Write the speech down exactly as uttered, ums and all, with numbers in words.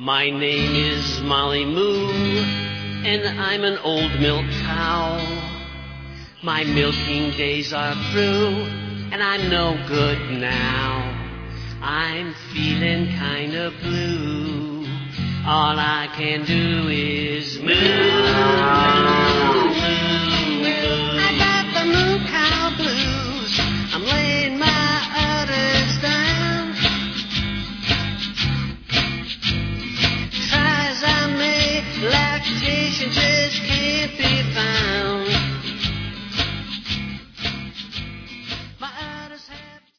My name is Molly Moo, and I'm an old milk cow. My milking days are through, and I'm no good now. I'm feeling kind of blue. All I can do is moo, moo, moo. I got the moo cow blues. I'm laying my udders down. Try as I may, lactation just